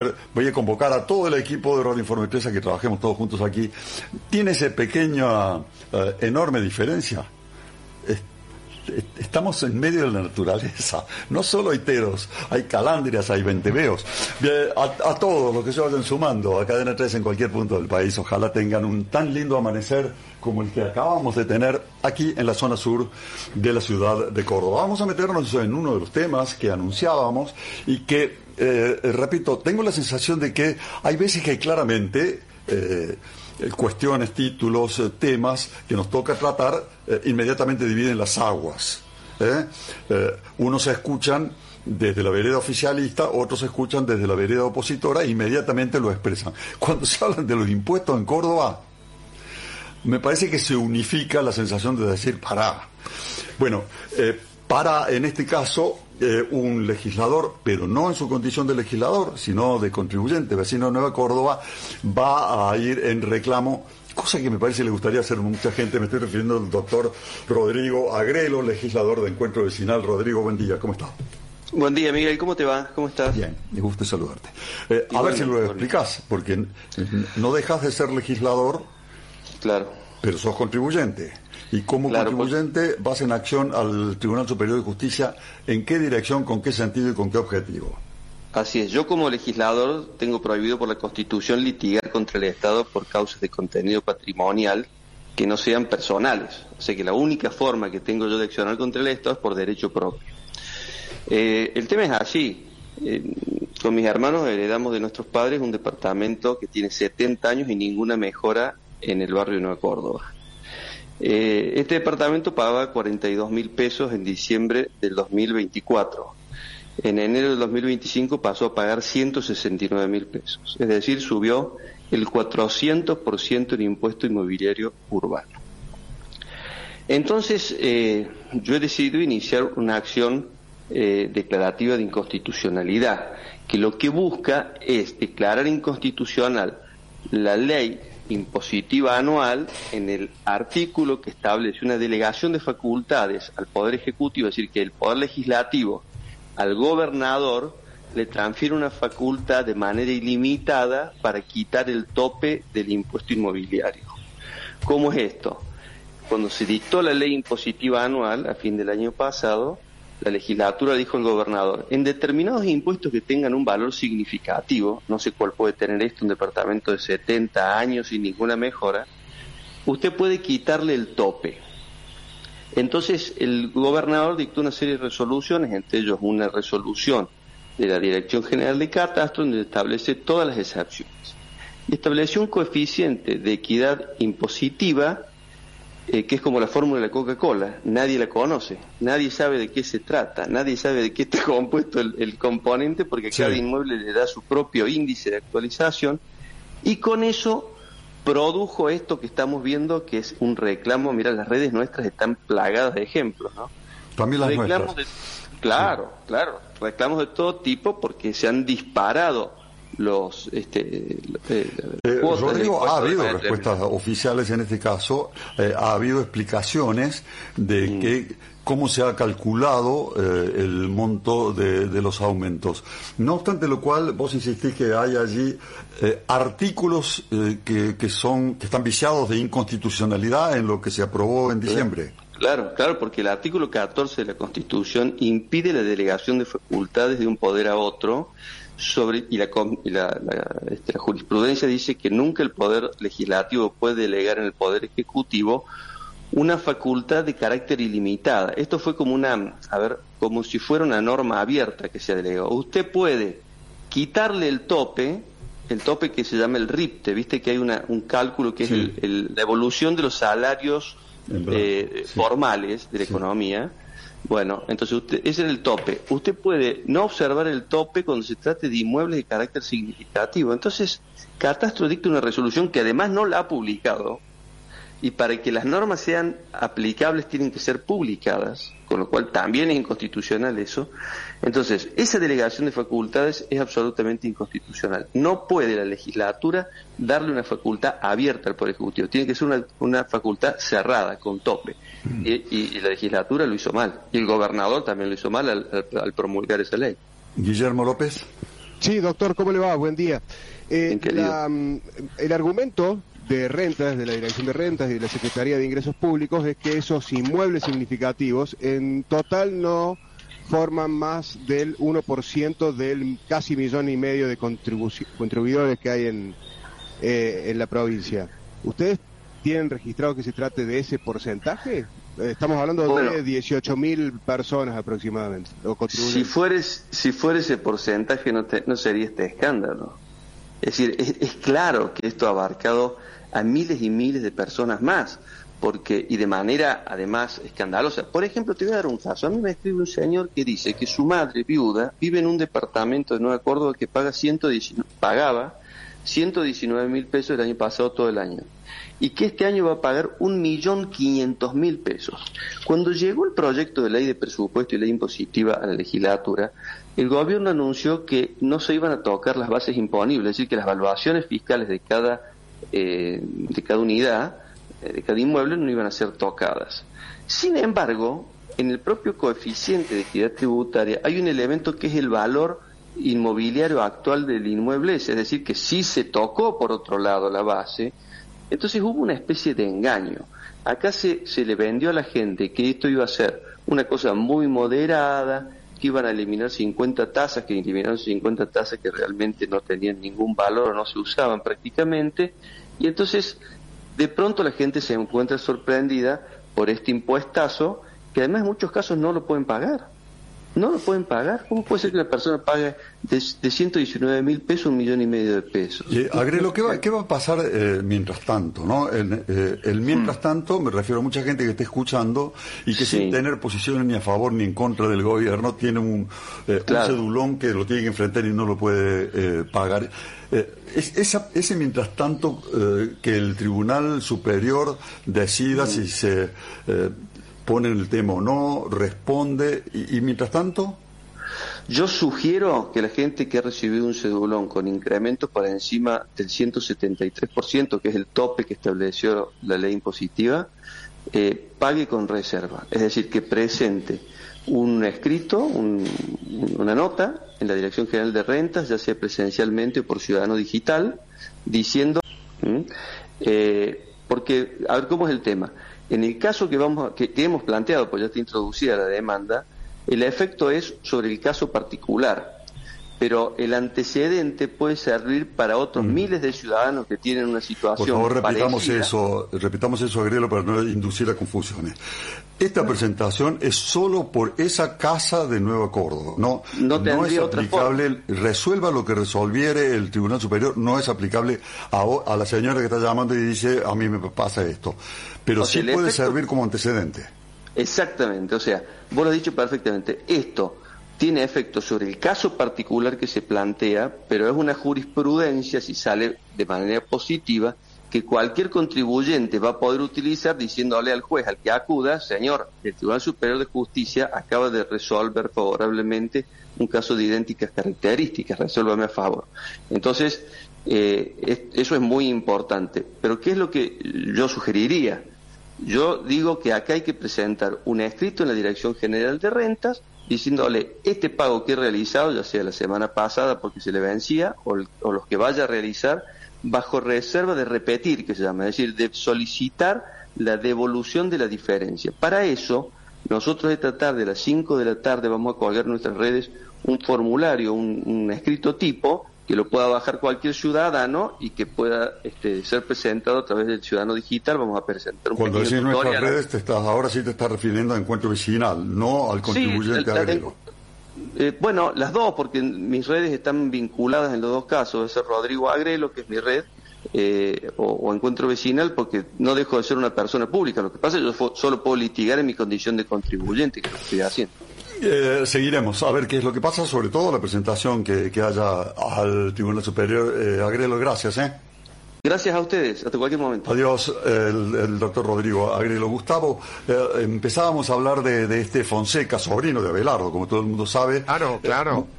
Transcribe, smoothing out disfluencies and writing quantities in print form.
Voy a convocar a todo el equipo de Radio Informe Empresa que trabajemos todos juntos aquí. Tiene esa pequeña, enorme diferencia. Estamos en medio de la naturaleza. No solo hay teros, hay calandrias, hay venteveos. A todos los que se vayan sumando a Cadena 3 en cualquier punto del país, ojalá tengan un tan lindo amanecer como el que acabamos de tener aquí en la zona sur de la ciudad de Córdoba. Vamos a meternos en uno de los temas que anunciábamos y que, repito, tengo la sensación de que hay veces que hay claramente cuestiones, títulos, temas que nos toca tratar, inmediatamente dividen las aguas. Unos se escuchan desde la vereda oficialista, otros se escuchan desde la vereda opositora e inmediatamente lo expresan. Cuando se hablan de los impuestos en Córdoba, me parece que se unifica la sensación de decir pará. Bueno, en este caso, un legislador, pero no en su condición de legislador, sino de contribuyente, vecino de Nueva Córdoba, va a ir en reclamo, cosa que me parece le gustaría hacer a mucha gente. Me estoy refiriendo al doctor Rodrigo Agrelo, legislador de Encuentro Vecinal. Rodrigo, buen día, ¿cómo estás? Buen día, Miguel, ¿cómo te va? ¿Cómo estás? Bien, me gusta saludarte. A ver si lo explicás, porque no dejas de ser legislador, claro, pero sos contribuyente. Y como contribuyente vas en acción al Tribunal Superior de Justicia. ¿En qué dirección, con qué sentido y con qué objetivo? Así es, yo como legislador tengo prohibido por la Constitución litigar contra el Estado por causas de contenido patrimonial que no sean personales. O sea que la única forma que tengo yo de accionar contra el Estado es por derecho propio. El tema es así. Con mis hermanos heredamos de nuestros padres un departamento que tiene 70 años y ninguna mejora en el barrio de Nueva Córdoba. Este departamento pagaba 42.000 pesos en diciembre del 2024. En enero del 2025 pasó a pagar 169.000 pesos. Es decir, subió el 400% en impuesto inmobiliario urbano. Entonces, yo he decidido iniciar una acción declarativa de inconstitucionalidad, que lo que busca es declarar inconstitucional la ley impositiva anual en el artículo que establece una delegación de facultades al Poder Ejecutivo, es decir, que el Poder Legislativo al gobernador le transfiere una facultad de manera ilimitada para quitar el tope del impuesto inmobiliario. ¿Cómo es esto? Cuando se dictó la ley impositiva anual a fin del año pasado, la legislatura dijo al gobernador: en determinados impuestos que tengan un valor significativo, no sé cuál puede tener esto, un departamento de 70 años y ninguna mejora, usted puede quitarle el tope. Entonces el gobernador dictó una serie de resoluciones, entre ellos una resolución de la Dirección General de Catastro, donde establece todas las excepciones. Y estableció un coeficiente de equidad impositiva, que es como la fórmula de la Coca-Cola. Nadie la conoce, nadie sabe de qué se trata, nadie sabe de qué está compuesto el componente, porque cada inmueble le da su propio índice de actualización, y con eso produjo esto que estamos viendo, que es un reclamo. Mira, las redes nuestras están plagadas de ejemplos, ¿no? También las reclamos nuestras. Claro, reclamos de todo tipo, porque se han disparado los Rodrigo, ha habido respuestas oficiales en este caso, ha habido explicaciones de que cómo se ha calculado el monto de los aumentos. No obstante lo cual, vos insistís que hay allí artículos que están viciados de inconstitucionalidad en lo que se aprobó en diciembre. Claro, porque el artículo 14 de la Constitución impide la delegación de facultades de un poder a otro, y la jurisprudencia dice que nunca el Poder Legislativo puede delegar en el Poder Ejecutivo una facultad de carácter ilimitada. Esto fue como como si fuera una norma abierta que se ha delegado. Usted puede quitarle el tope que se llama el RIPTE, viste que hay un cálculo que es la evolución de los salarios formales de la economía. Bueno, entonces ese es el tope. Usted puede no observar el tope cuando se trate de inmuebles de carácter significativo. Entonces, Catastro dicta una resolución que además no la ha publicado, y para que las normas sean aplicables tienen que ser publicadas, con lo cual también es inconstitucional eso. Entonces, esa delegación de facultades es absolutamente inconstitucional. No puede la legislatura darle una facultad abierta al Poder Ejecutivo, tiene que ser una facultad cerrada, con tope. Y la legislatura lo hizo mal, y el gobernador también lo hizo mal al promulgar esa ley. Guillermo López. Sí, doctor, ¿cómo le va? Buen día. El argumento de rentas, de la Dirección de Rentas y de la Secretaría de Ingresos Públicos, es que esos inmuebles significativos en total no forman más del 1% del casi 1,5 millones de contribuidores que hay en la provincia. ¿Ustedes tienen registrado que se trate de ese porcentaje? Estamos hablando de 18.000 personas aproximadamente. Si fuera ese porcentaje no sería este escándalo. Es decir, es claro que esto ha abarcado a miles y miles de personas más, y de manera además escandalosa. Por ejemplo, te voy a dar un caso. A mí me escribe un señor que dice que su madre viuda vive en un departamento de Nueva Córdoba que pagaba 119.000 pesos el año pasado todo el año, y que este año va a pagar 1.500.000 pesos. Cuando llegó el proyecto de ley de presupuesto y ley impositiva a la legislatura, el gobierno anunció que no se iban a tocar las bases imponibles, es decir, que las evaluaciones fiscales de cada unidad, de cada inmueble, no iban a ser tocadas. Sin embargo, en el propio coeficiente de equidad tributaria hay un elemento que es el valor inmobiliario actual del inmueble, es decir, que sí se tocó por otro lado la base. Entonces hubo una especie de engaño. Acá se le vendió a la gente que esto iba a ser una cosa muy moderada, que iban a eliminar 50 tasas, que eliminaron 50 tasas que realmente no tenían ningún valor o no se usaban prácticamente, y entonces de pronto la gente se encuentra sorprendida por este impuestazo, que además en muchos casos no lo pueden pagar. No lo pueden pagar. ¿Cómo puede ser que una persona pague de 119.000 pesos 1,5 millones de pesos? Agrelo, ¿qué va a pasar mientras tanto? ¿No? El mientras tanto me refiero a mucha gente que está escuchando y que sin tener posiciones ni a favor ni en contra del gobierno tiene un cedulón que lo tiene que enfrentar y no lo puede pagar. Ese mientras tanto que el Tribunal Superior decida si se pone el tema o no, responde, y mientras tanto... Yo sugiero que la gente que ha recibido un cedulón con incrementos por encima del 173%, que es el tope que estableció la ley impositiva, pague con reserva. Es decir, que presente un escrito, una nota en la Dirección General de Rentas, ya sea presencialmente o por ciudadano digital, diciendo... porque, a ver, ¿cómo es el tema? En el caso que hemos planteado, pues ya está introducida la demanda, el efecto es sobre el caso particular, pero el antecedente puede servir para otros miles de ciudadanos que tienen una situación Por favor, repitamos eso, Agrelo, para no inducir a confusiones. Esta presentación es solo por esa casa de Nueva Córdoba, no es aplicable, resuelva lo que resolviere el Tribunal Superior, no es aplicable a la señora que está llamando y dice, a mí me pasa esto, pero sí puede servir como antecedente. Exactamente, o sea, vos lo has dicho perfectamente, esto tiene efecto sobre el caso particular que se plantea, pero es una jurisprudencia, si sale de manera positiva, que cualquier contribuyente va a poder utilizar diciéndole al juez al que acuda, señor, el Tribunal Superior de Justicia acaba de resolver favorablemente un caso de idénticas características, resuélvame a favor. Entonces, eso es muy importante. Pero ¿qué es lo que yo sugeriría? Yo digo que acá hay que presentar un escrito en la Dirección General de Rentas diciéndole, este pago que he realizado, ya sea la semana pasada porque se le vencía, o los que vaya a realizar, bajo reserva de repetir, que se llama, es decir, de solicitar la devolución de la diferencia. Para eso, nosotros esta tarde, a las 5 de la tarde, vamos a colgar en nuestras redes un formulario, un escrito tipo, que lo pueda bajar cualquier ciudadano y que pueda ser presentado a través del Ciudadano Digital. Vamos a presentar un Cuando pequeño decís tutorial. nuestras redes, ahora sí te estás refiriendo a encuentro vecinal, no al contribuyente Agrelo. Bueno, las dos, porque mis redes están vinculadas en los dos casos. Es Rodrigo Agrelo, que es mi red, o encuentro vecinal, porque no dejo de ser una persona pública. Lo que pasa es que yo solo puedo litigar en mi condición de contribuyente, que es lo que estoy haciendo. Seguiremos a ver qué es lo que pasa, sobre todo la presentación que haya al Tribunal Superior. Agrelo, gracias. Gracias a ustedes, hasta cualquier momento. Adiós, el doctor Rodrigo Agrelo. Gustavo, empezábamos a hablar de este Fonseca, sobrino de Abelardo, como todo el mundo sabe. Claro.